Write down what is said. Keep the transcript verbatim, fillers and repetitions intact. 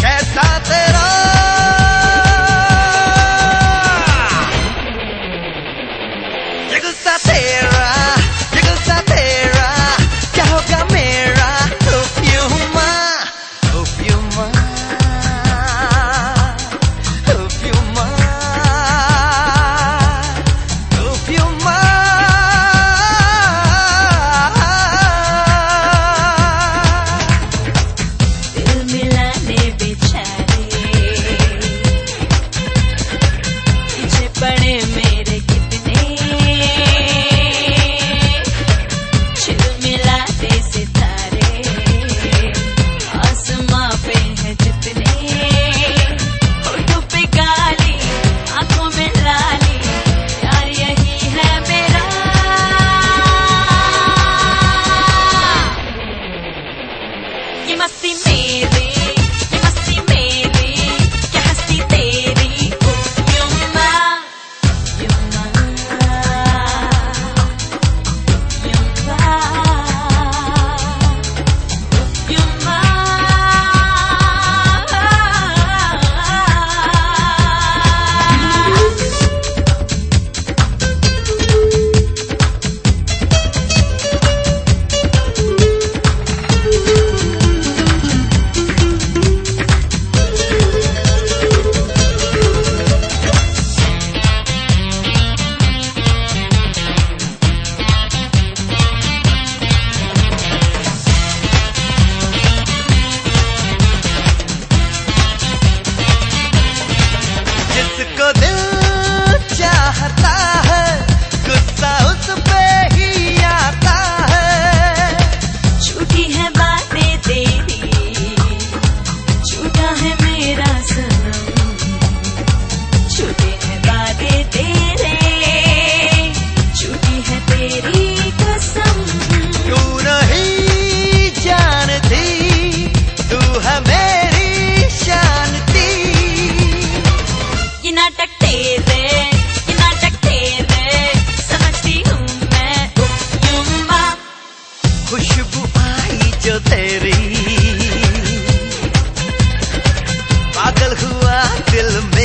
कैसा तेरा ये गुस्सा तेरा, ये गुस्सा तेरा, क्या होगा मेरा? Hope you mind, hope you mind, hope you mind, hope you mind. दिल मिलाने बेचारे पीछे पड़े मेरे कितने, मिलाते सितारे आसमां पे है जितने, होठों पे काली आंखों में लाली, यार यही है मेरा। ये मस्ती मेरी, ये मस्ती मेरी, क्या हस्ती तेरी, उफ युम्मा युम्मा युम्मा युम्मा। जिसको दिल चाहता है गुस्सा उस पे ही आता है। झूठी है बातें तेरी, झूठा है मेरा सनम, झूठी है बातें तेरे, झूठी है तेरी कसम। तू नहीं जानती, तू है मेरी शांति। ये नाटक तेरे, ये नाटक तेरे, समझती हूँ मैं उफ युम्मा। खुशबू आई जो तेरी, पागल हुआ दिल में।